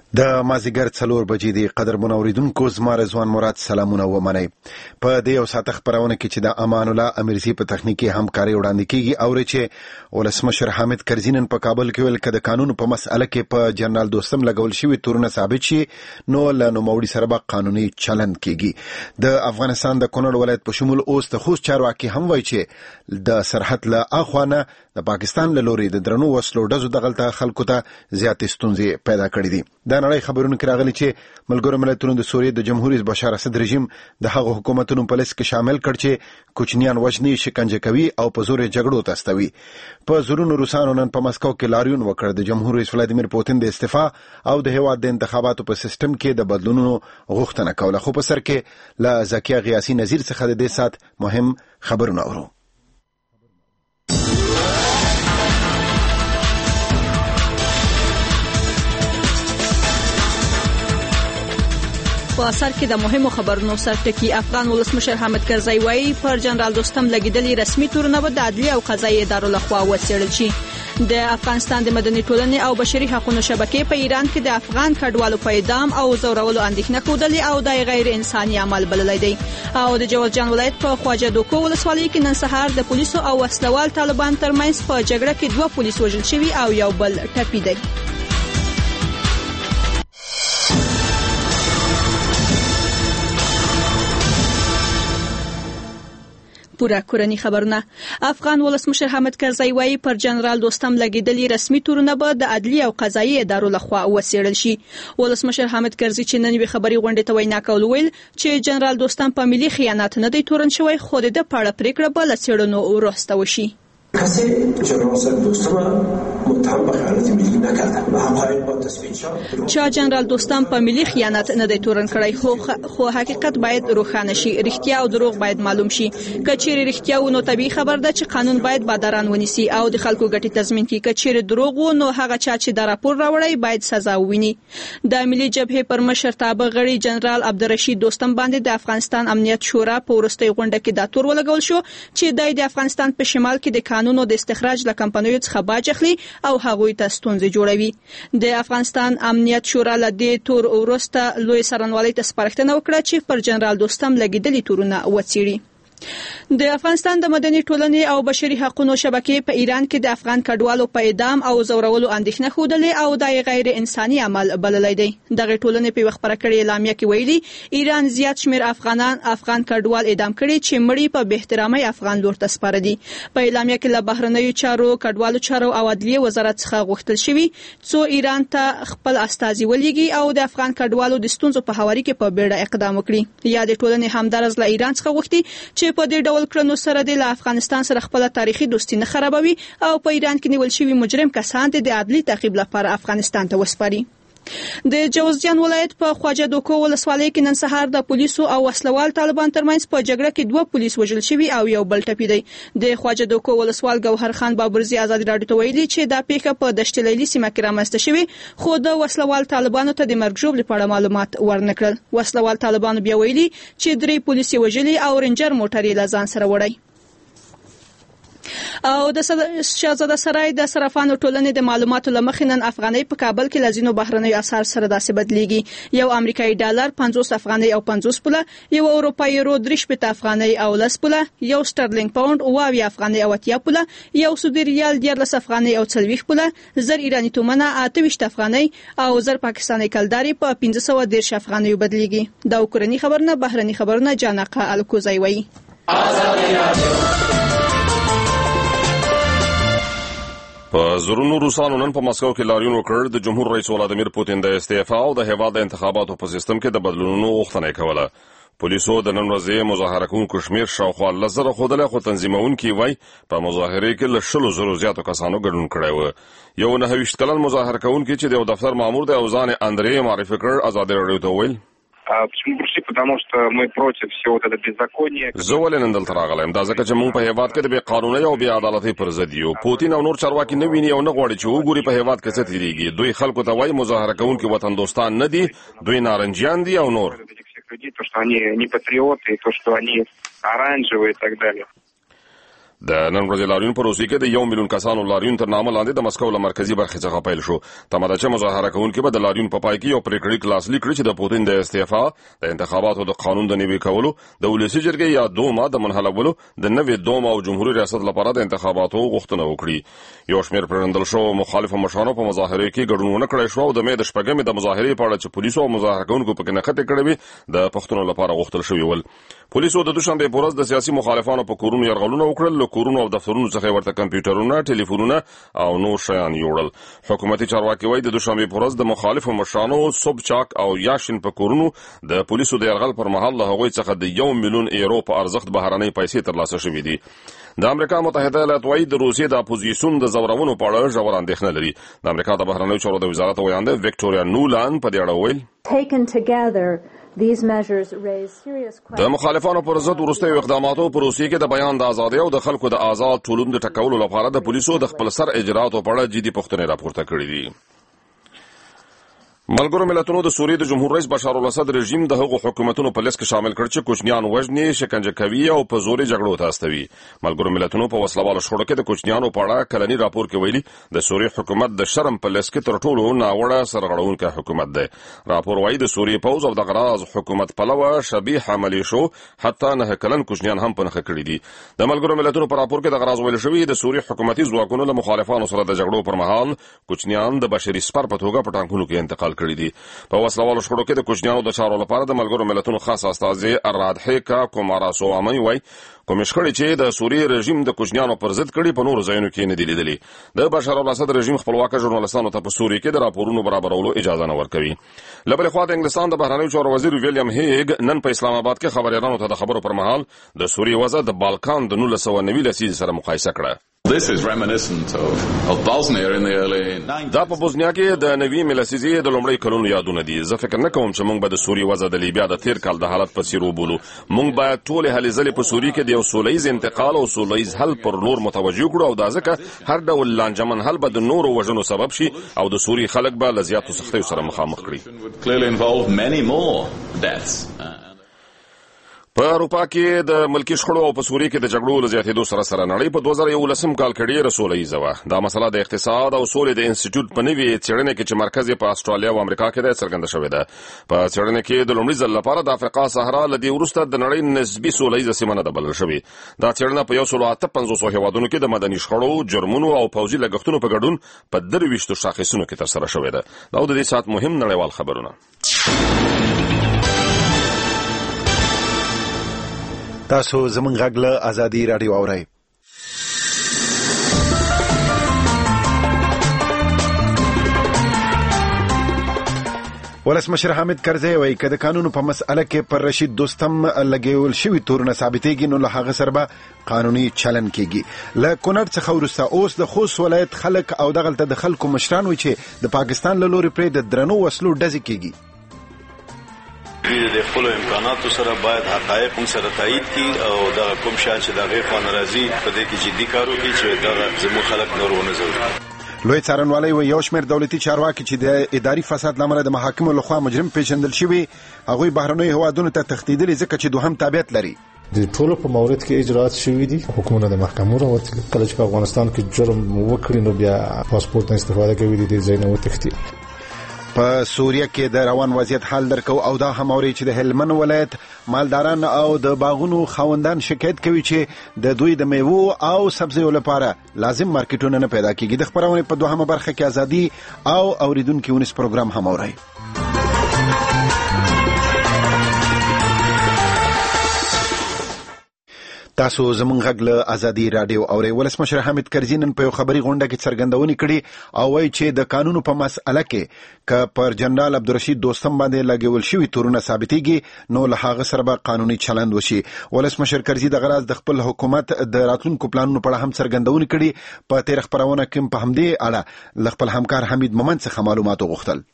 د مازیګر 4 بجې د قدرمن اوریدونکو زما رضوان مراد سلامونه ومنئ. په دې یو ساعت خبرونه کې چې د امان الله امیرزي په تخنیکی همکاري وړاندې کیږي او چې ولسمشر حامد کرزي نن په کابل کې ویل کده قانون په مسأله کې په جنرال دوستم لګول شوی تورونه ثابت شي نو له نوموړي سره به قانوني چلند کیږي. د افغانستان د کونړ ولایت په شمول اوس د خوست چارواکي هم وایي چې د سرحد له اخوانه د پاکستان له لوري د درنو وسلو ډزو دغلته خلکو ته زیات ستونزې پیدا کړې دي. د نړۍ خبرونه کې راغلي چې ملګرو ملتونو د سوریې د جمهوریت بشار اسد رژیم د هغو حکومتونو په لیست کې شامل کړ چې کوچنیان وژني، شکنجه کوي او په زور جګړو ته استوي. په زورونو روسانو نن په مسکو کې لاریون وکړ د جمهور رئیس ولادیمیر پوتین د استعفا او د هیواد د انتخاباتو په سیستم کې د بدلونونو غوښتنه کوله. خو په سر کې له زکیه غیاثي نذیر څخه د دې سات مهم خبرونه اورو. په اثر کې د مهمو خبرونو سرټکی افغان ولسمشر حامد کرزي وايي پر جنرال دوستم لګیدلي رسمي تورونه به د عدلي او قضایي ادارو لخوا وڅېړل شي. د افغانستان د مدني ټولنې او بشري حقوقو شبکې په ایران کې د افغان کډوالو په اعدام او زورولو اندېښنه ښودلې او د غیر انساني عمل بللی دی. او د جوزجان ولایت په خواجه دوکو ولسوالۍ کې نن سهار د پولیسو او وسلوال طالبان ترمنځ په جګړه کې 2 پولیس وژل شوي او یو بل ټپي دی. پورا کورنی خبرونه. افغان ولسمشر حامد کرزي وايي پر جنرال دوستم لګیدلي رسمي تورونه به د عدلي او قضایي ادارو لخوا وڅېړل شي. ولسمشر حامد کرزي چې نن وی خبري غونډه ته وینا کول ویل چې جنرال دوستم په ملي خیانت نه دی تورن شوی، خو د پاړه پریکړه به لڅېړنو ورسته وشي. کسی جنرال دوستم متهم به خیانت ملی نکرده و حقایق با تثبیت شد. چا جنرال دوستم په ملي خیانت نه دی تورن کړی، خو حقیقت باید روښانه شي. رښتیا او دروغ باید معلوم شي. کچېر رښتیا و نو طبيعي خبر ده چې قانون باید باداران ونیسي او د خلکو ګټې تضمین کړي. کچېر دروغ و نو هغه چا چې دا راپور راوړی باید سزا وویني. د ملي جبهې پر مشرتابه غړي جنرال عبدالرشید دوستم باندې د افغانستان امنیت شورا په وروستي غونډه کې دا تور ولګول شو چې د افغانستان په شمال کې د قانون د استخراج له کمپنیو څخه باج اخلي او هغوی ته ستونزې جوړوي. د افغانستان امنیت شورا له دې تور وروسته لوی سرنوالۍ ته سپارښتنه وکړه چې پر جنرال دوستم لګیدلي تورونه وڅېړي. د افغانستان د مدني ټولنې او بشري حقوقو شبکې په ایران کې د افغان کډوالو په اعدام او زورولو اندېښنه ښودلې او د غیر انساني عمل بللی دی. دغه ټولنې په خبره کړې اعلامیه کې ویلي ایران زیات شمیر افغان کډوال اعدام کړي چې مړي په بهترامي افغان لور ته سپاره دي. په اعلامیه کې له بهرنیو چارو، کډوالو چارو او عدلیه وزارت څخه غوښتل شوی څو ایران ته خپل استازي ولېږي او د افغان کډوالو د ستونزو په هواري کې په بیړه اقدام وکړي. یا د ټولنې همدارز له ایران څخه غوښتي چې په دې ډول کړنو سره د افغانستان سره خپل تاریخي دوستي نه خرابوي او په ایران کې نیول شوی مجرم کسان د عدلي تعقیب لپاره افغانستان ته وسپاري. د جوزجان ولایت په خواجه دوکو ولسوالۍ کې نن سهار د پولیسو او وسلوال طالبان ترمنځ په جګړه کې 2 پولیس وژل شوي او یو بل ټپي دی. د خواجه دوکو ولسوال ګوهر خان بابرزي آزاد رادیو ته ویلي چې دا پیښه په دشت لیلي سیمه کې رامنځته شوې، خو د وسلوال طالبانو ته د مرګ ژوبلې په اړه معلومات ورنکړل. وسلوال طالبانو بیا ویلي چې 3 پولیس وژلي او رینجر موټر یې له ځان سره وړي. او د شاهزاده سرای د صرافانو ټولنې د معلوماتو لمخې نن افغانۍ په کابل کې لازینو بهرنیو اسعار سره داسې بدلیږي. یو امریکایي ډالر 50 افغانۍ او 50 پوله، یو اروپایي یورو 3 افغانۍ او 10 پوله، یو سټرلینګ پاوند 20 افغانۍ او 80 پوله، یو سعودي ریال 14 افغانۍ او 40 پوله، زر ایرانی تومنه 28 افغانۍ او زر پاکستاني کلداري په 1510 افغانۍ بدلیږي. دا کورنی خبرونه بهرني خبرونه جانقه الکوزای وایي. په زرونو روسانو نن په مسکو کې لاریون وکړ د جمهور رئیس ولادیمیر پوتین د استعفا او د هیواد د انتخاباتو په سیستم کې د بدلونونو غوښتنه کوله. پولیسو د نن ورځې مظاهره کوونکو شمیر شاوخوا 10,000 ښودلی، خو تنظیمونکي وایي په مظاهرې کې له 100,000 زیاتو کسانو ګډون کړی و. یو 29 کلن مظاهره کوونکی چې د یو دفتر مامور دی او ځان اندرې معرفي کړ ازادي راډیو ته ویل Почему пришли? Потому что мы против всего вот этого беззакония. زه ولې نن دلته راغلم؟ دا ځکه چې موږ په هیواد کې د بې قانونۍ او بې عدالتۍ پر ضد یو. پوتین او نور چارواکي نه ویني او نه غواړي چې وګوري په هیواد کې څه تیریږي. دوی خلکو ته وایي مظاهره کوونکي وطن دوستان نه دي، دوی نارنجیان دي او نور. То, что они не патриоты, то, что они оранжевые и так далее. د نن ورځې لاریون په روسیې کې د 1 میلیون کسانو لاریون تر نامه لاندې د مسکو له مرکزی برخې څخه پیل شو. تماده چې مظاهره کوونکي به د لاریون په پای کې یو پریکړه لاسلیک کړي چې د پوتین د استعفا، د انتخاباتو د قانون د نیوي کولو، د ولسي جرګې یا دوما د منحلولو، د نوې دوما او جمهوریت ریاست لپاره د انتخاباتو غوښتنه وکړي. یو شمېر پرندل شو مخالفو مشرانو په مظاهره کې ګډون ونه کړی شو او د مې د شپږمې د مظاهرې په اړه چې پولیسو او مظاهره کوونکو پکې نښتې کړې وې د پښتنو لپاره غوښتل شوی ول. پولیسو د دوشنبه په ورځ د سیاسي مخالفانو په کورونو یرغلونه وکړل، له کورونو او دفترونو څخه ورته کمپیوټرونه، ټلیفونونه او نور شیان یوړل. حکومتي چارواکي وایي د دوشنبه په ورځ د مخالفو مشرانو سوبچاک او یاشین په کورونو د پولیسو د یرغل پر مهال له هغوی څخه د 1 میلیون یورو په ارزښت بهرنۍ پیسې ترلاسه شوې دي. د امریکا متحده ایالات وايي د روسیې د اپوزیسیون د زورونو په اړه ژور اندېښنه لري. د امریکا د بهرنیو چارو د وزارت ویاند وکټوریا نولان په دې اړه ویل د مخالفانو پر ضد وروستیو اقداماتو په روسیې کې د بیان د ازادۍ او د خلکو د آزاد ټولون د ټکولو لپاره د پولیسو د خپل سر اجراتو په اړه جدي پوښتنې راپورته کړې دي. ملګرو ملتونو د سوریې د جمهور رئیس بشار الاسد رژیم د هغو حکومتونو په لیست کې شامل کړ چې کوچنیان وژني، شکنجه کوي او په زوري جګړو ته استوي. ملګرو ملتونو په وسلوالو شخړو کې د کوچنیانو په اړه کلنی راپور کې ویلي د سوریې حکومت د شرم په لیست کې تر ټولو ناوړه سرغړونکی حکومت دی. راپور وايي د سوریې پوځ او د غراز حکومت پلوه شبیه عملی شو، حتی 9 کلن کوچنیان هم په نښه کړي دي. د ملګرو ملتونو په راپور کې د غراز ویل شوی د سوریې حکومتي ځواکونو له مخالفانو سره د جګړو پر مهال کوچنیان د بشري سپر په توګه په ټانکونو کې انتقال کړي دي. په وسلوالو شخړو کې د کوچنیانو د چارو لپاره د ملګرو ملتونو خاص استازي رادحیکا کوماراسوامي وايي کوم شخړې چې د سوریې رژیم د کوچنیانو پر ضد کړي په نورو ځایونو کې نه دي لیدلي. د بشار الاسد رژیم خپلواک ژورنالستانو ته په سوریې کې د راپورونو برابرولو اجازه نه ورکوي. له بلې خوا د انګلستان د بهرنیو چارو وزیر ویلیام هیګ نن په اسلام آباد کې خبريالانو ته د خبرو پر مهال د سوریې وضع د بالکان د 1990 لسیزې سره مقایسه کړه. This is reminiscent of Bosnia in the early 90s. دا په بوسنیا کې د 90 لسیزې د لومړۍ کلونو یادونه دي. زه فکر نه کوم چې موږ به د سوریې وضع د لیبیا د تیر کال د حالت په څیر وبولو. موږ باید ټول هلې ځلې په سوریې کې د یو سولهییز انتقال او سولهییز حل پر نور متوجه کړو او دا ځکه هر ډول لانجمن حل به د نورو وژنو سبب شي او د سوریې خلک به له زیاتو سختیو سره مخامخ کړي. Clearly involved many more deaths. په اروپا کې د ملکی شخړو او په سوریې کې د جګړو له زیاتېدو سره نړۍ په 2011 کال کې ډېره سولهییزه وه. دا مسله د اقتصاد او سولې د انسټیټیوټ په نوې څېړنه کې چې مرکز یې په استرالیا او امریکا کې دی څرګنده شوې ده. په څېړنه کې د لومړي ځل لپاره د افریقا صحرا له دې وروسته د نړۍ نسبي سولهییزه سیمه نه ده بلل شوې. دا څېړنه په 158 هېوادونو کې د مدني شخړو، جرمونو او پوځي لګښتونو په ګډون په 23 شاخصونو کې ترسره شوې ده. دا د دې ساعت مهم نړیوال خبرونه. تاسو زمونږ غږ له ازادي رادیو اورئ. ولسمشر حامد کرزی وایي که د قانون په مسأله کې پر رشید دوستم لګول شوي تورونه ثابتېږي نو له هغه سره به قانوني چلن کېږي. له کونړ څخه وروسته اوس د خوست ولایت خلک او دغلته د خلکو مشران وایي چې د پاکستان له لورې پرې د درنو وسلو ډزې کېږي. د خپل امکاناتو سره باید حقایق هم سره تایید کړي او دا کوم شان چې د غیر قانوني راځي په دې کې جدي کار وکړي چې دا زموږ خلک نور ونه زوري. لوی څارنوالۍ وایي یو شمېر دولتي چارواکي چې د اداري فساد له امله د محاکمو لخوا مجرم پیژندل شوي هغوی بهرنیو هیوادونو ته تښتېدلي ځکه چې دوهم تابعیت لري. د ټولو په مورد کې اجرات شوي دي. حکومتونه د محکمو راوتلي. کله چې په افغانستان کې جرم وکړي نو بیا پاسپورت نه استفاده کوي د دې ځای نه وتښتي. په سوریه کې د روان وضعیت حال درکو او دا هم اوري چې د هلمند ولایت مالداران او د باغونو خاوندان شکایت کوي چې د دوی د میوو او سبزیو لپاره لازم مارکیټونه نه پیدا کیږي. د خبرونې په دوهمه برخه کې ازادي او اوریدونکو ونیس پروګرام هم اوري. تاسو زمونږ غږ له ازادي رادیو اورئ. ولسمشر حامد کرزي نن په یو خبري غونډه کې څرګندونې کړې او وایي چې د قانونو په مسأله کې که پر جنرال عبدالرشید دوستم باندې لګول شوي تورونه ثابتېږي نو له هغه سره به قانوني چلند وشي. ولسمشر کرزي د غراز د خپل حکومت د راتلونکو پلانونو په اړه هم څرګندونې کړې. په تیر خبرونه کې په همدې اړه له خپل همکار حمید مومند څخه معلومات وغوښتل.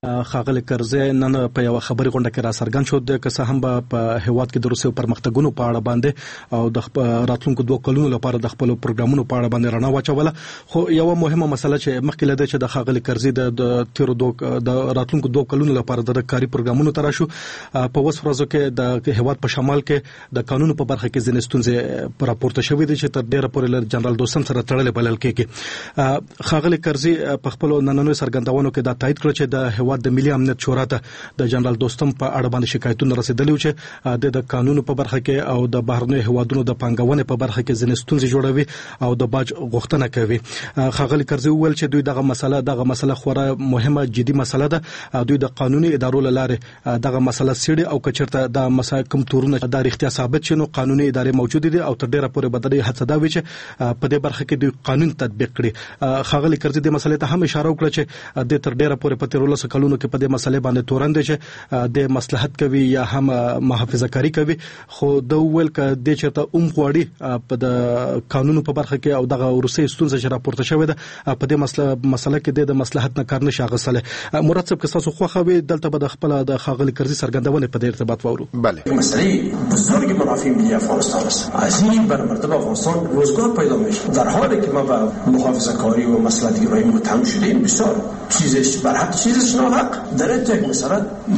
خاغلی کرزی نن په یو خبري غونډه کې را څرګند شو د کسه هم په هیواد کې د روسي پرمختګونو په اړه باندې او د راتلونکو 2 کلونو لپاره د خپل پروګرامونو په اړه باندې رڼا واچوله. خو یو مهمه مسله چې مخکې لده چې د خاغلی کرزی د تیر د راتلونکو 2 کلونو لپاره د کاري پروګرامونو تر شو په وس ورځو کې د هیواد په شمال کې د قانون په برخه کې ځینې ستونزې راپورته شوې دي چې تر ډیره پورې جنرال دوستم سره تړلې بلل کېږي. خاغلی کرزی په خپل نننوي سرګندونو کې دا تایید کړ چې د هیواد د ملي امنیت شورا ته د جنرال دوستم په اړه باندې شکایتونه رسیدلي چې د قانون په برخه کې او د بهرنیو هیوادونو د پانګونې په برخه کې ځینې ستونزې جوړوي او د باج غوښتنه کوي. خاغلی کرزی وویل چې دوی دغه مسله خورا مهمه جدي مسله ده. دوی د قانوني ادارو لاره دغه مسله سړي او کچرته د مساکم تورونه د اړتیا ثابت شنو قانوني ادارې موجود دي او تر ډیره پورې بدري هڅه دا وي چې په دې برخه کې دوی قانون تطبیق کړي. خاغلی کرزی د مسلې ته هم اشاره وکړه چې د تر ډیره پورې په 13 کلونو کې په دې مسلې باندې تورن دي چې د مصلحت کوي یا هم محافظه کاری کوي. خو د ویل ک د چرته غوړي په د قانونو په برخه کې او دغه روسي ستونزه چې راپورته شوې ده په دې مسله کې د مصلحت نه کار نشي غسله. مرتب که تاسو خوخه وي دلته به د خپل د خاغلی کرزی سرګندونه په دې ارتباط وورو. بله مسئله بزرگ منافع ملی افغانستان است. از این بر مرتبه افغانستان روزگار پیدا میشه. در حالی که ما با محافظه کاری و مصلحت گرایی متهم شدیم بسیار چیزش بر حق چیزش ناحق در یک مسئله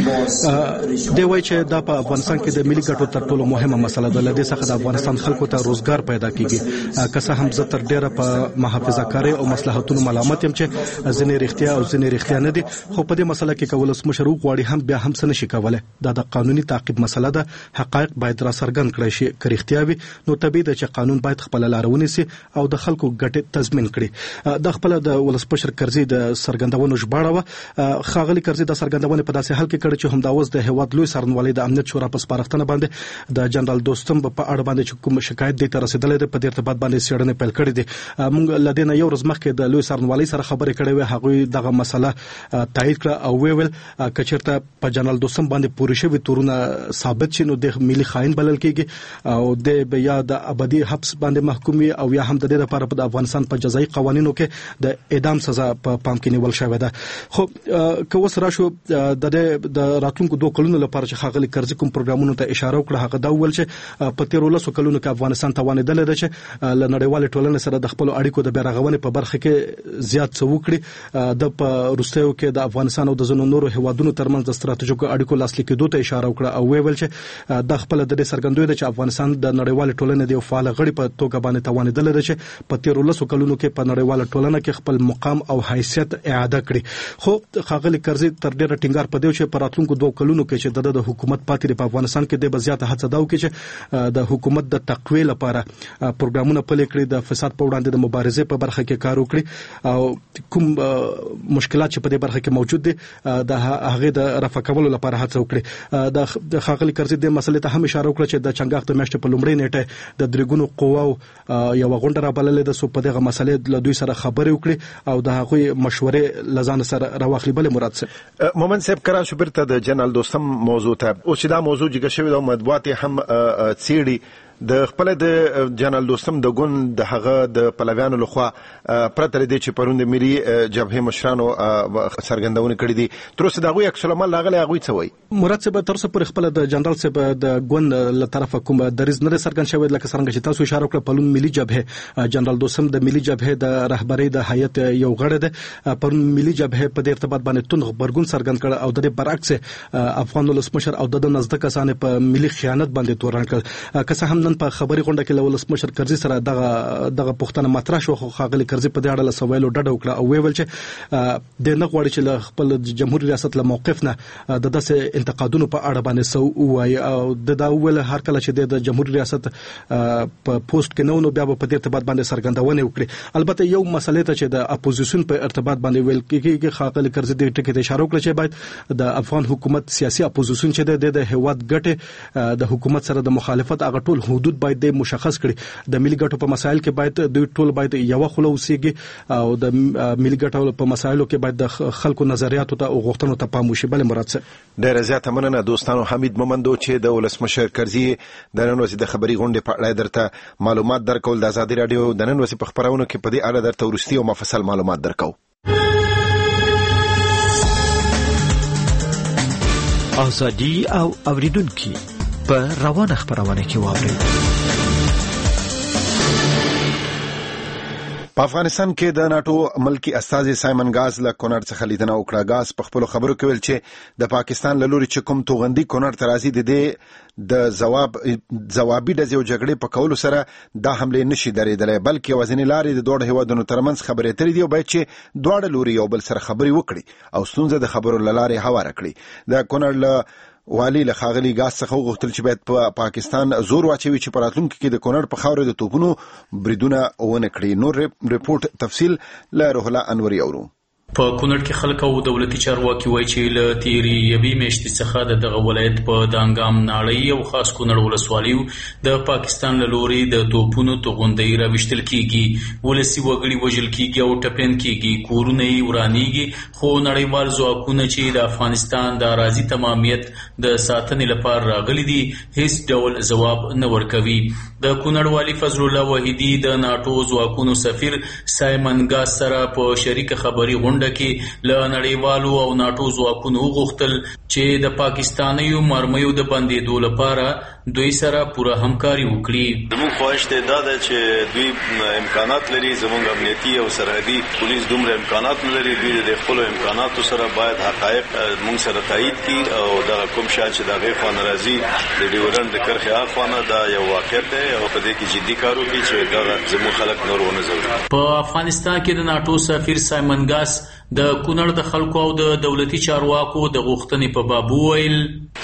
دی وای چې دا په افغانستان کې د ملي ګټو تر ټولو مهمه مسله ده. لدې څخه د افغانستان خلکو ته روزګار پیدا کیږي. که څه هم زه تر ډیره په محافظه کاری او مصلحتونو ملامت یم چې ځینې رښتیا او ځینې رښتیا نه دي. خو په دې مسله کې کولس مشروع غواړي هم بیا هم څه نشي کولای. دا د قانوني تعقیب مسله ده. حقایق باید را څرګند کړي شي. که رښتیا وي نو طبیعي ده چې قانون باید خپل لار ونیسي او د خلکو ګټې تضمین کړي. د خپل د ولسمشر کرزی د سرګندونو ژباړه خاغلی کرزی د سرګندونې په داسې حال کې کړي چې همداوز د هیواد لوی سرنوالي د امنیت شورا په سپارښتنه باندې د جنرال دوستم په اړه باندې چې کوم شکایت دی تر رسیدلې ده په دې ارتباط باندې څېړنې پیل کړې دي. موږ لدینه یو ورځ مخکې د لوی سرنوالي سره خبرې کړې وې. هغه دغه مسله تایید کړه او ویل کچرته په جنرال دوستم باندې پوره شوی تورونه ثابت شي نو د ملي خائن بلل کېږي او د یا د ابدي حبس باندې محکومي او یا هم د دې لپاره په افغانستان په جزایي قوانینو کې د اعدام سزا په پام کې نیول شوې ده. خو که وس راشو د راتلونکو 2 کلونو لپاره چې خاغلی کرزی کوم پروګرامونو ته اشاره وکړه هغه دا ویل چې په 13 کلونو کې افغانستان توانیدل ده چې ل نړیوال ټولنې سره د خپل اړیکو د بیرغونې په برخه کې زیات څه وکړي. د په روسیو کې د افغانستان او د ځینو نورو هیوادونو ترمنځ د ستراتیژیکو اړیکو لاسلیک کېدو ته اشاره وکړه او ویل چې د خپل د څرګندوي ده چې افغانستان د نړیوال ټولنې د فعال غړي په توګه باندې توانیدل ده چې په 13 کلونو کې په نړیوال ټولنه کې خپل مقام او حیثیت اعاده کړي. خو خاغلی کرزی تر ډیره ټینګار پدې چې په راتلونکو 2 کلونو کې چې د حکومت پاتې په افغانستان کې د بزیات هڅه دا وکړي چې د حکومت د تقویه لپاره پروګرامونه پلي کړي د فساد په وړاندې د مبارزې په برخه کې کار وکړي او کوم مشکلات چې په دې برخه کې موجود دي د هغه د رفع کولو لپاره هڅه وکړي. د خاغلی کرزی د مسلې ته هم اشاره وکړه چې د چنګاښ د میاشتې په لومړۍ نیټه د درګونو قواو یو غونډه را بللې ده سو په دغه مسلې له دوی سره خبرې وکړي او د هغوی مشورې لزان سره راوخلي. بل مراد صاحب مومن صاحب کرا شو برته د جنرال دوستم موضوع ته او چې دا موضوع جګه شوی د مطبوعات هم څیړي د خپل د جنرال دوستم د ګوند د هغه د پلویانو لخوا پرته لري چې پروند ملي جبهه مشرانو سرګندونه کړې دي تر څو دغه یک سلمان لاغله هغه څه وای. مراد صاحب تر څو پر خپل د جنرال صاحب د ګوند له طرفه کوم دریز نه سرګن شوی لکه څنګه چې تاسو اشاره وکړه پلون ملي جبهه جنرال دوستم د ملي جبهه د رهبری د هیئت یو غړی ده. پرون ملي جبهه په دې ارتباط باندې تون خبرګون سرګن کړ او د برعکس افغان ولسمشر او د نزدک کسان په ملي خیانت باندې تورن کړ. که څه هم نن په خبري غونډه کې ولسمشر کرزی سره دغه پښتنه مطرح شو خو خاغلی کرزی په دې اړه سوالو ډډه وکړه او ویل چې د نه غواړي چې خپل جمهوریت ریاست له موقف نه د داسې انتقادونو په اړه باندې سو وای او د ول هر کله چې د جمهوریت ریاست په پوسټ کې نو بیا په دې ارتباط باندې سرګندونه وکړي. البته یو مسله ته چې د اپوزیشن په ارتباط باندې ویل کېږي خاغلی کرزی د ټکی ته اشاره وکړه چې باید د افغان حکومت سیاسي اپوزیشن چې د هیواد ګټه د حکومت سره د مخالفت هغه ټول حدود باید د مشخص کړي. د ملي ګټو په مسایل کې باید دوی ټول باید یو خلو وسیږي او د ملي ګټو په مسایلو کې باید د خلکو نظریاتو ته او غوښتنو ته پام وشي. بل مراد صاحب ډېر زیاته مننه دوستانو. حمید مومندو چې د ولسمشر کرزی د نن ورځې د خبري غونډې په اړه درته معلومات درکول د آزادي رادیو د نن ورځې په خبرونو کې په دې اړه درته ورستي او مفصل معلومات درکو. ازادي او اوریدونکو په روانه خبرونه کې واوري. په افغانستان کې د ناتو ملکی استازي سایمن غاز له کونړ څخه لیدنه وکړه. غاز په خپل خبرو کې ویل چې د پاکستان له لوري چې کوم توغندي کونړ ته راځي د ځوابي د جګړې په کولو سره دا حمله نشي درېدلای، بلکې وزنی لارې د دوه هیوادونو ترمنځ خبرې اترې دي او باید چې دواړه لوري یو بل سره خبرې وکړي او ستونزه د خبرو لارې هواره کړي. د کونړ له والی له ښاغلي غاز څخه وغوښتل چې باید په پاکستان زور واچوي چې په راتلونکي کې د کونړ په خاوره د توپونو بریدونه ونه کړي. نور ریپورت تفصیل له روح الله انوري اورو. په کونړ کې خلک او دولتي چارواکي وایي چې له تیرې یوې میاشتې څخه دغه ولایت په دانګام ناړۍ او خاص کونړ ولسوالیو د پاکستان له لوري د توپونو توغندۍ راویشتل کیږي، ولسي وګړي وژل کیږي او ټپین کیږي، کورونه یې ورانیږي، خو نړیوال ځواکونه چې د افغانستان د اراضي تمامیت د ساتنې لپاره راغلي دي هیڅ ډول ځواب نه ورکوي. د کونړ والي فضل الله وحیدي د ناتو ځواکونو سفیر سایمن غاز سره په شریکه خبري غونډه کې له نړیوالو او ناتو ځواکونو وغوښتل چې د پاکستانیو مرمیو د بندېدو لپاره دوی سره پوره همکاري وکړي. زموږ خواهش دی دا ده چې دوی امکانات لري، زموږ امنیتي او سرحدي پولیس دومره امکانات نه لري، دوی د خپلو امکاناتو سره باید حقایق موږ سره تایید کړي او دغه کوم شی چې دغه خوا ناراضي د ډیورنډ د کرښې اخوانه دا یو واقعیت دی او په دې کې جدي کار وکړي چې دغه زموږ خلک نور ونه ځوري. په افغانستان کې د ناتو سفیر سایمن غاز د کونړ د خلکو او د دولتي چارواکو د غوښتنې په باب وویل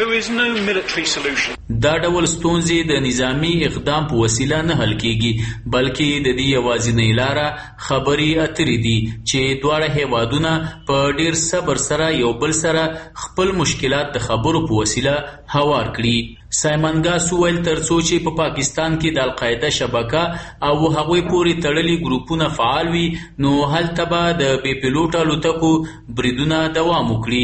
دا ډول ستونزې د نظامی اقدام په وسیله نه حل کیږي، بلکې د دې یوازینۍ لاره خبرې اترې دي چې دواړه هیوادونه په ډیر صبر سره یو بل سره خپل مشکلات د خبرو په وسیله هوار کړي. سایمن غاز ویل ترڅو چې په پاکستان کې د القاعده شبکه او هغوی پورې تړلي ګروپونه فعال وي نو هلته به د بې پیلوټه الوتکو بریدونه دوام وکړي.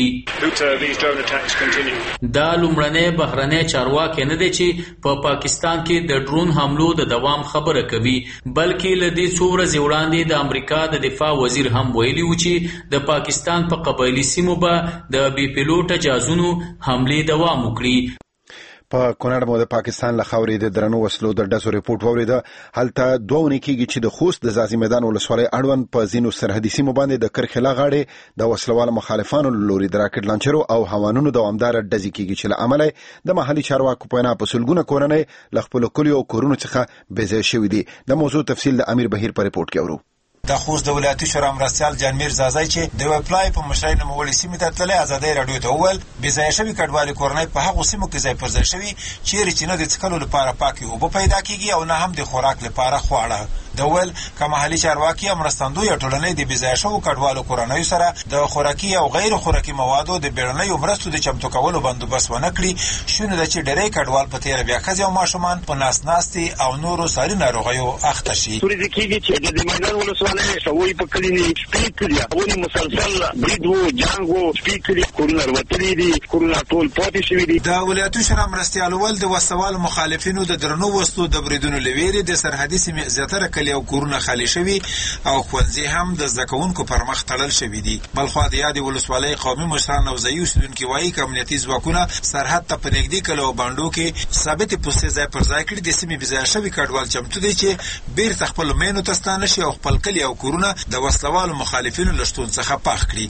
دا لومړنی بهرنی چارواکی نه دی چې په پاکستان کې د ډرون حملو د دوام خبره کوي، بلکې له دې څو ورځې وړاندې د امریکا د دفاع وزیر هم ویلي و چې د پاکستان په قبایلي سیمو به د بې پیلوټه جهازونو حملې دوام وکړي. په کونړ مو د پاکستان له خاورې د درنو وسلو د ډزو ریپورت واورېده. هلته دوه اونۍ کېږي چې د خوست د ځاځي میدان ولسوالۍ اړوند په ځینو سرحدي سیمو باندې د کرښې لا غاړې د وسلوالو مخالفانو له لوري د راکټ لانچرو او هوانونو دوامداره ډزې کېږي چې له امله د محلي چارواکو په وینا په سلګونه کورنۍ له خپلو کلیو او کورونو څخه بېځایه شوي دي. د موضوع تفصیل د امیر بهیر په ریپورت کې اورو. د خوست د ولایتي شورا مرستیال جانمیر زازای چې د وپلای په مشرۍ نوموړي سیمې ته تللی ازادۍ راډیو ته وویل بېځایه شوي کډوالې کورنۍ په هغو سیمو کې ځای پر ځای شوي چیرې چې نه د څښلو لپاره پاکې اوبه پیدا کېږي او نه هم د خوراک لپاره خواړه. د ویل که محلي چارواکي او مرستندویه ټولنې د بېځایه شوو کډوالو کورنیو سره د خوراکي او غیر خوراکي موادو د بیړنیو مرستو د چمتو کولو بندوبست ونه کړي، شونې ده چې ډېری کډوال په تېره بیا ښځې او ماشومان په ناستې او نورو ساري ناروغیو اخته شي. ورځې کېږي چې د میدان ولسوالۍ شوی په کلینی سپیکریا ونی مسلسل بریدو جنگو سپیکري کورونه وتلي دي، کورونه ټول پاتې شوي دي. د ولایتي شورا مرستیال ول د وسوال مخالفینو د درنو وسلو د بریدونو لویری د سرحدي سیمې زیاتره کلی او کورونه خالي شوي او ښوونځي هم د زده کوونکو پر مخ تړل شوي دي. بلخوا د یادې ولسوالۍ قومي مشران او ځایي اوسېدونکي وایي که امنیتي ځواکونه سرحد ته په نږدې کلیو او بانډو کې ثابتې پوستې ځای پر ځای کړي د سیمې بېځایه شوي کډوال چمتو دي چې بیرته خپلو مینو ته ستانه شي او خپل کلي او کورونه د وسلوالو مخالفینو له شتون څخه پاک کړي.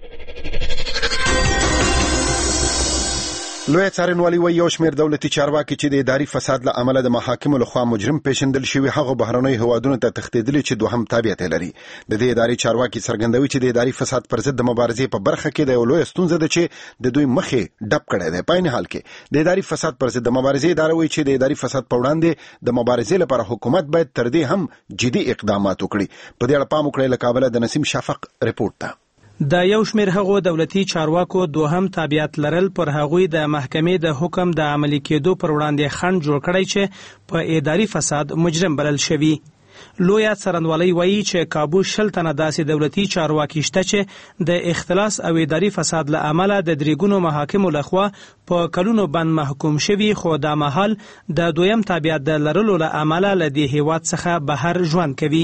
لوی څارنوالي وایي یو شمېر دولتي چارواکي چې د اداري فساد له امله د محاکمو لخوا مجرم پیژندل شوي هغه بهرنیو هیوادونو ته تښتېدلي چې دوهم تابعیت لري. د دې اداري چارواکي څرګندوي چې د اداري فساد پر ضد د مبارزې په برخه کې د یو لوی ستونزه ده چې د دوی مخې ډب کړی دی. په عین حال کې د اداري فساد پر ضد د مبارزې اداره وایي چې د اداري فساد په وړاندې د مبارزې لپاره حکومت باید تر دې هم جدي اقدامات وکړي. په دې اړه پام وکړئ. له کابله د نسیم شفق ریپورت ته. د یو شمېر هغو دولتي چارواکو دوهم تابعیت لرل پر هغوی د محکمې د حکم د عملي کېدو پر وړاندې خنډ جوړ کړی چې په اداري فساد مجرم بلل شوي. لویه څارنوالۍ وایي چې کابو 20 تنه داسې دولتي چارواکي شته چې د اختلاس او اداري فساد له امله د درېګونو محاکمو لخوا په کلونو بند محکوم شوي، خو دا مهال د دویم تابعیت د لرلو له امله له دې هیواد څخه بهر ژوند کوي.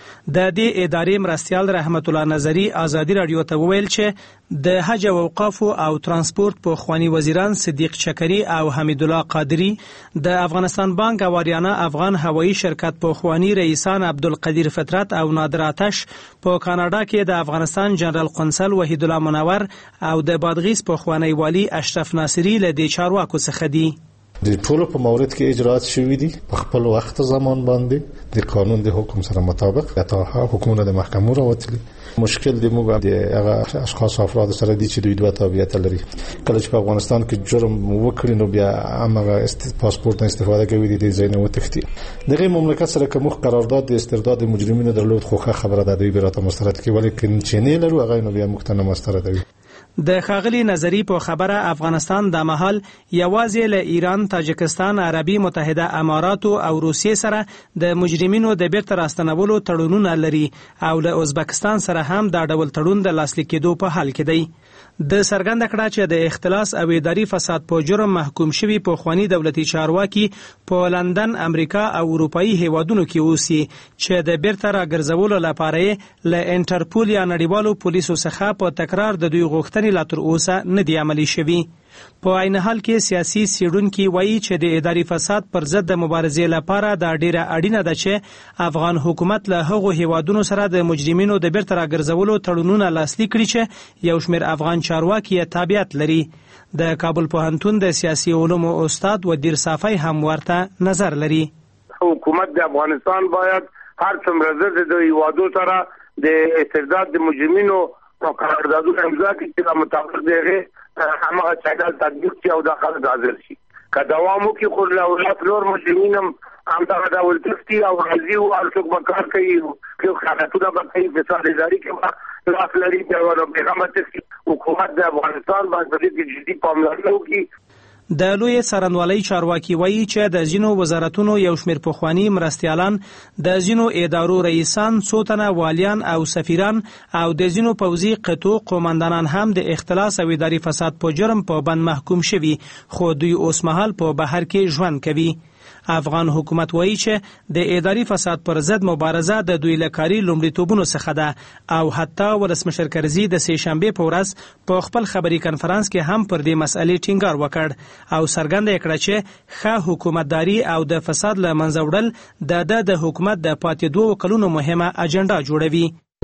د دې ادارې مرستیال رحمت الله نظری ازادي رادیو ته وویل چې د حج او اوقاف او ترانسپورت په خوانی وزیران صدیق چکری او حمید الله قادری د افغانستان بانک او اریانا افغان هوایی شرکت په خوانی رئیسان عبدالقدیر فطرت او نادر آتش په کاناډا کې د افغانستان جنرال قونسل وحید الله منور او د بادغیس په خوانی والی اشرف ناصری له دې چارواکو څخه دي. د ټولو په مورد کې اجرات شوي دي په خپل وخت زمان باندې د قانون د حکم سره مطابق اته حکومت د محکمو راوتلي. مشکل د موږ د هغه اشخاص افراد سره دي چې دوی دوه تابعیت لري. کله چې په افغانستان کې جرم وکړي نو بیا هغه پاسپورت نه استفاده کوي د ځای نه وتښتي. دغه مملکت سره کوم قرارداد د استرداد مجرمینو درلود خوخه خبره ده دوی براته مسترد کوي ولیکن چې نه لرو هغه نو بیا مختنه مستردوي. د ښاغلي نظری په خبره افغانستان د مهال یوازې له ایران، تاجکستان، عربي متحده اماراتو او روسیې سره د مجرمینو د بیرته راستنولو تړونونه لري او له ازبکستان سره هم دا ډول تړون د لاسلیک کېدو په حال کې دی. د څرګنده کړه چې د اختلاس او اداري فساد په جرم محکوم شوی په خوانی دولتي چارواکي په لندن، امریکا او اروپאי هیوادونو کې اوسي چې د بیرته راګرځولو لپاره له انټرپول یا نړیوالو پولیسو څخه په تکرار د دوی غوښتنې لا تر اوسه نه دی عملي شوي. په عین حال کې سیاسي څېړونکي وایي چې د اداري فساد پر ضد د مبارزې لپاره دا ډیره اړینه ده چې افغان حکومت له هغو هیوادونو سره د مجرمینو د بیرته راګرځولو تړونونه لاسلیک کړي چې یو شمېر افغان چارواکي تابعیت لري. د کابل پوهنتون د سیاسي علومو استاد ودیر صافی هم ورته نظر لري. حکومت د افغانستان باید هر څومره زر د هیوادو سره د استرداد د مجرمینو په قراردادونو امضا کړي چې مطابق دغه همغه چاډل تطبیق کړي او د خلک حاضر شي. که دوام وکړي خو له ولایت نور مجرمین هم دغه ډول تښتي او راځي او هر څوک به کار کوي که خیانتونه به کوي فساد اداري کې لاس لري بیا پیغام تښتي. حکومت د افغانستان باید په دې کې جدي پاملرنه وکړي. د لوی څارنوالۍ چارواکي وایي چې د ځینو وزارتونو یو شمېر پخواني مرستیالان، د ځینو ادارو رئیسان، څو تنه والیان او سفیران او د ځینو پوځي قطعو قومندانان هم د اختلاس او اداري فساد په جرم په بند محکوم شوي خو دوی اوسمهال په بهر کې ژوند کوي. افغان حکومت وایي چې د اداري فساد پر ضد مبارزه د دوی له کاري لومړیتوبونو څخه ده او حتی ولسمشر کرزي د سې شنبې په ورځ په خپل خبري کنفرانس کې هم پر دې مسئلې ټینګار وکړ او څرګنده یې کړه چې ښه حکومتداري او د فساد له منځه وړل د حکومت د پاتې 2 کلونو مهمه اجنډا جوړوي.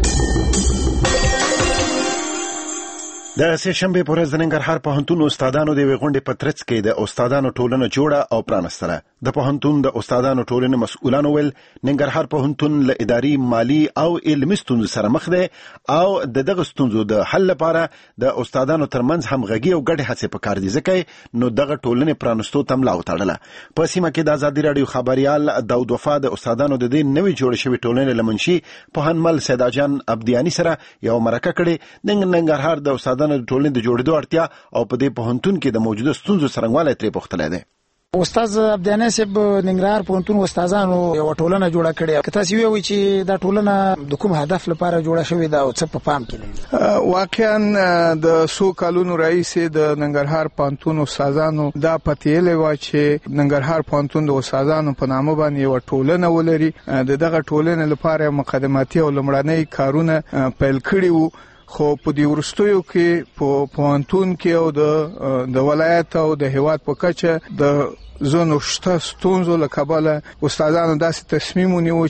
د سې شنبې په ورځ د ننګرهار پوهنتون استادانو د غونډې په ترڅ کې د استادانو ټولنه جوړه او پرانستله. د پوهنتون د استادانو ټولنې مسؤلانو ویل ننګرهار پوهنتون له اداري، مالی او علمي ستونزو سره مخ دی او دغه ستونزو د حل لپاره د استادانو ترمنځ همغږي او ګډې هڅې پکار دي ځکه نو دغه ټولنې پرانستو ته ملا وتړله. په سیمه کې د ازادي راډیو خبريال داود وفا د استادانو د دې نوې جوړ شوی ټولنې لمنشي پوهنمل سیداجان عبدیانی سره یو مرکه کړي. ننګرهار د استادانو د ټولنې د جوړېدو اړتیا او په دې پوهنتون کې د موجوده ستونزو څرنګوالی ترې پوښتلی دی. استاد عبدیانی صاحب ننګرهار پوهنتون استادانو یو ټولنه جوړه کړې. که تاسو ویوي چې دا ټولنه د کوم هدف لپاره جوړه شوې ده او څه په پام کې لري؟ واقعا د 100 کلونو رئیس د ننګرهار پوهنتون استادانو دا پتیلې و چې ننګرهار پوهنتون د استادانو په نامه باندې یو ټولنه ولري. دغه ټولنې لپاره مقدماتي او لمړنۍ کارونه پیل کړي وو خو په دې ورستیو کې په پوهنتون کې او د ولایت او د هیواد په کچه د زونو شته ستونزو له کبله استادانو داسې تصمیم ونیو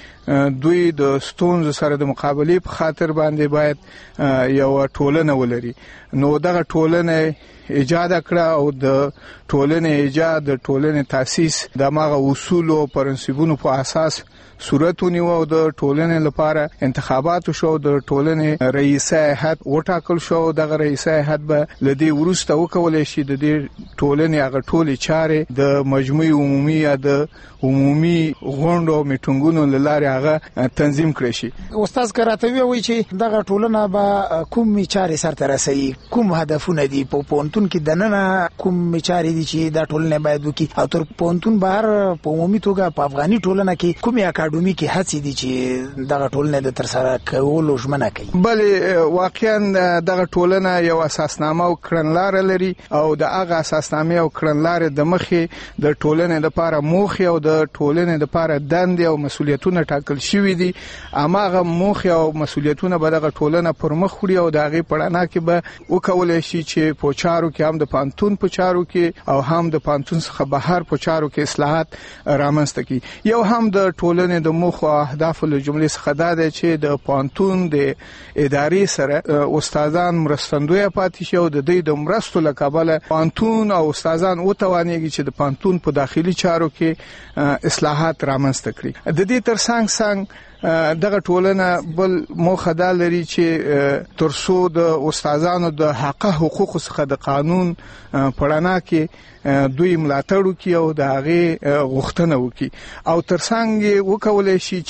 چې دوی د ستونزو سره د مقابلې په خاطر باندې باید یو ټولنه ولري. نو دغه ټولنه ایجاد کړه او د ټولنې ایجاد، د ټولنې تاسیس د ماغه اصول او پرنسپونو په اساس صورت ونیو او د ټولنې لپاره انتخابات شو. د ټولنې رئیس هیئت وټاکل شو. دغه رئیس هیئت به لدی ورسته وکولای شي د دې ټولنې هغه ټولې چارې د مجموعي عمومي یا د عمومي غونډو میټینګونو لاره هغه تنظیم کړی شي. استاد کراته وی چې دغه ټولنه به کوم چارې سره رسي، کوم هدفونه دي په پوهنتون کې دننه کوم چارې دي چې دا ټولنه باید وکړي او تر پوهنتون بهر په عمومي توګه په افغاني ټولنه کې کوم اکاډمي کې هڅې دي چې دغه ټولنه د تر سره کولو ژمنه کوي. بلې واقعا دغه ټولنه یو اساسنامه او کړنلاره لري او د هغه اساسنامه او کړنلاره د مخې د ټولنې لپاره موخې او د ټولنې لپاره دندې او مسؤلیتونه ټاکل شوی دي اماغه موخه او مسولیتونه به دغه ټولنه پر مخ وړي او دغه پړانا کې به وکولای شي چې په چارو کې هم د پانتون په چارو کې او هم د پانتون څخه بهر په چارو کې اصلاحات رامنځته کړي. یو هم د ټولنې د موخو او اهدافو له جملې څخه دا دی چې د پانتون د ادارې سره استادان مرستندوی پاتې شي او د دې د مرستو له کبله پانتون او استادان وتوانېږي چې د پانتون په داخلي چارو کې اصلاحات رامنځته کړي. د دې ترڅنګ دغه ټولنه بل موخه دا لري چې ترڅو د استادانو د حقوق څخه د قانون پړانا کې دوی ملاتړ وکړي او د هغه غوښتنه وکړي او ترڅنګ وکولای شي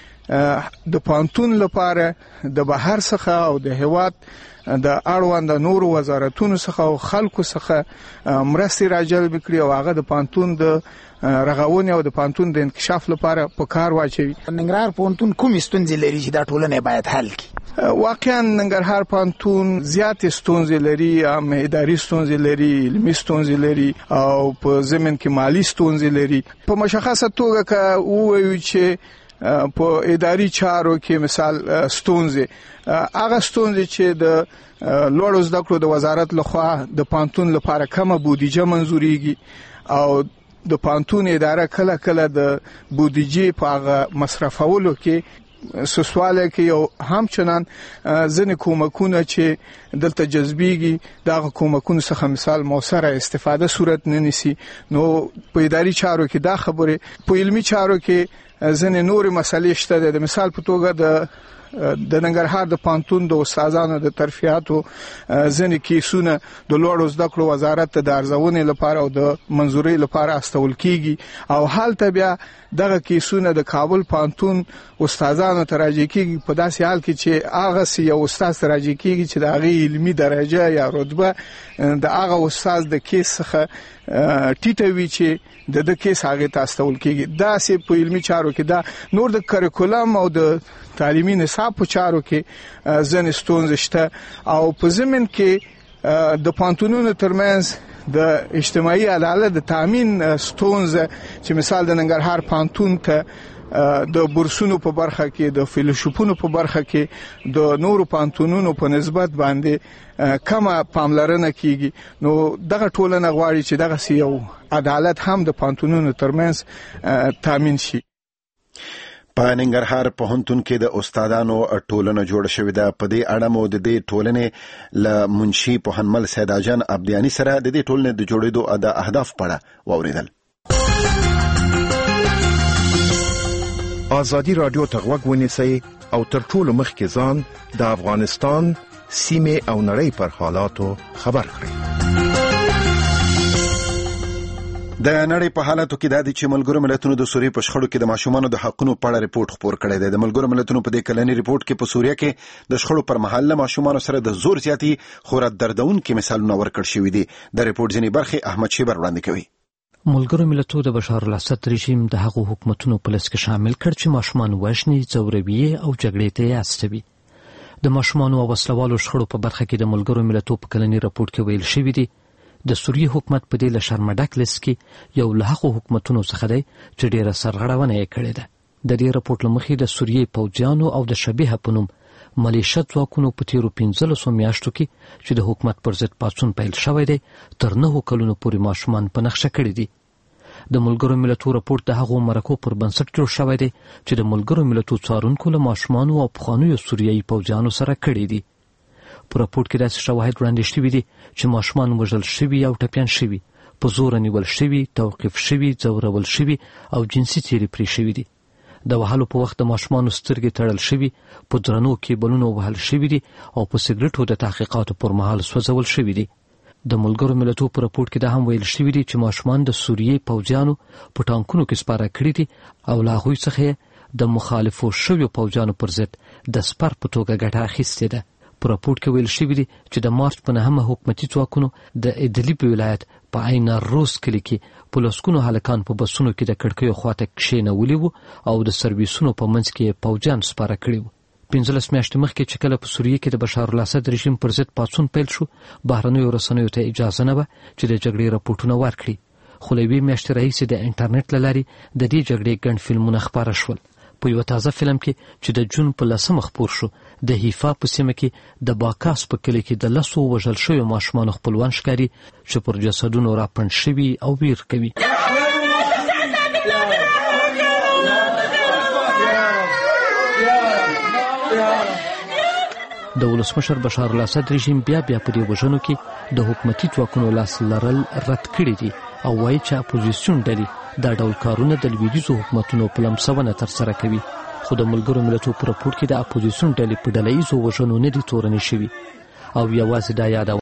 چې د پانتون لپاره د بهر څخه او د هیواد د اړوند نور وزارتونو څخه او خلکو څخه مرستې راجلب کړي او هغه د پانتون د رغونې او د پانتون د انکشاف لپاره په کار واچوي. ننګرهار پانتون کوم ستونزې لري چې دا ټولنه باید حل کړي؟ واقعا ننګرهار پانتون زیات ستونزې لري، هم اداري ستونزې لري، علمي ستونزې لري او په ضمن کې مالی ستونزې لري. په مشخصه توګه که ووایو چې په اداري چارو کې مثال ستونزې هغه ستونزې چې د لوړو زده کړو د وزارت لخوا د پانتون لپاره کمه بودیجه منزورېږي او د پانتون اداره کله کله د بودیجې په مصرفولو کې سوسواله کې او همچنان ځنې کومکونه چې دلته جذبيږي دغه کومکونو څخه مثال موثره استفاده صورت نه نيسي. نو په اداري چارو کې دا خبره، په علمي چارو کې ځنې نور مسلې شته. د مثال په توګه د ننګرهار د پانتون د استادانو د ترفیعاتو ځنې کیسونه د لوړو زده کړو وزارت ته د ارزونې لپاره او د منزورۍ لپاره استول کیږي او حالته بیا دغه کیسونه د کابل پانتون استادانو ته راځي کیږي په داسې حال کې چې هغه یو استاد راځي کیږي چې د هغه علمي درجه یا رتبه د هغه استاد د کیس څخه ټیټه وي چې د کیس هغه ته استول کیږي. دا سه په علمي چارو کې دا نور د کریکولم او د تعلیمي نصاب په چارو کې ځنې ستونزې شته او په ضمن کې د پانتونونو ترمنځ د اجتماعي عدالت د تامین ستونزه چې مثال د ننګرهار پانتون ته د بورسونو په برخه کې د فیلوشوپونو په برخه کې د نورو پانتونونو په نسبت باندې کمه پاملرنه کیږي. نو دغه ټولنه غواړي چې دغه یو عدالت هم د پانتونونو ترمنځ تامین شي. په ننګرهار پوهنتون کې د استادانو ټولنه جوړ شوې ده. په دې اړه مو د دې ټولنې له منشي پوهنمل سیداجان عبدیانی سره د دې ټولنې د جوړېدو د اهداف په اړه واوریدل. آزادی رادیو ته غوږ ونیسئ او تر ټولو مخکې ځان د افغانستان سیمې او نړۍ پر حالاتو خبر کړئ. د نړۍ په حالاتو کې د چې ملګرو ملتونو د سوریې په شخړو کې د ماشومانو د حقونو په اړه ریپورت خپور کړی دی. د ملګرو ملتونو په دې کلنی ریپورت کې په سوریه کې د شخړو پر مهال له ماشومانو سره د زور زیاتی خورا دردونکي مثالونه ورکړل شوي دي. د ریپورت ځینې برخې احمد شیبر وړاندې کوي. ملګرو ملتونو د بشار الاسد رژیم د هغو حکومتونو په لست کې شامل کړ چې ماشومان وژني، ځوروي او جګړې ته استوي. د ماشومان او وسلوالو شخړو په برخه کې د ملګرو ملتونو په کلنی ریپورت کې ویل شوی دی د سوریې حکومت په دې له شرمډک لیست کې یو له هغو حکومتونو څخه دی چې ډیره سرغړونه یې کړې ده. د دې ریپورت له مخې د سوریې پوځیانو او د شبیه په نوم ملیشه ځواکونو په تیرو 15 میاشتو کې چې د حکومت پر ضد پاڅون پیل شوی دی تر 9 کلونو پورې ماشومان په نقشه کړي دي. د ملګرو ملتونو راپور د هغو مرکو پر بنسټ جوړ شوی دی چې د ملګرو ملتونو څارونکو له ماشومان او افغانیو سوریایي پوځیانو سره کړي دي. په راپور کې داسې شواهد وړاندې شوي دي چې ماشومان وژل شوي او ټپیان شوي، په زور نیول شوي، توقیف شوي، ځورول شوي او جنسي تیری پرې شوي دي. د وهلو په وخت د ماشومانو سترګې تړل شوي، په درنو کیبلونو وهل شوي دي او په سګریټو د تحقیقاتو پر مهال سوځول شوي دي. د ملګرو ملتونو په راپور کې دا هم ویل شوي دي چې ماشومان د سوریې پوځیانو په ټانکونو کې سپاره کړي دي او له هغوی څخه د مخالفو شویو پوځیانو پر ضد د سپر په توګه ګټه اخیستې ده. په راپور کې ویل شوي دي چې د مارچ په 9 حکومتي ځواکونو د ادلیب ولایت په عین روز کلی کې په لسګونو هلکان په بسونو کې د کړکیو خواته کښېنولي وو او د سرویسونو په منځ کې پوځیان سپاره کړي وو. 15 میاشتې مخکې چې کله په سوریې کې د بشار الاسد رژیم پر ضد پاڅون پیل شو، بهرنیو رسنیو ته اجازه نه وه چې د جګړې راپورټونه ورکړي، خو له یوې میاشتې راهیسې د انټرنیټ له لارې د دې جګړې ګڼ فلمونه خپاره شول. په یو تازه فلم کې چې د جون په 10 خپور شو د هیفا په سیمه کې د باکاس په کلی کې د 10 وژل شوی ماشومان خپلوان ښکاري چې پر جسدونو راپند شوي او ویر کوي. د ولسمشر بشار الاسد رژیم بیا په دې وژنو کې د حکومتي ځواکونو لاس لرل رد کړي دي او وایي چې اپوزیسیون ډلې دا ډول کارونه د لویدیځو حکومتونو په لمسونه ترسره کوي. خو د ملګرو ملتونو په راپور کې د اپوزیسیون ډلې په ډله ایزو وژنو نه دي تورنې شوي او یوازې دا یادونه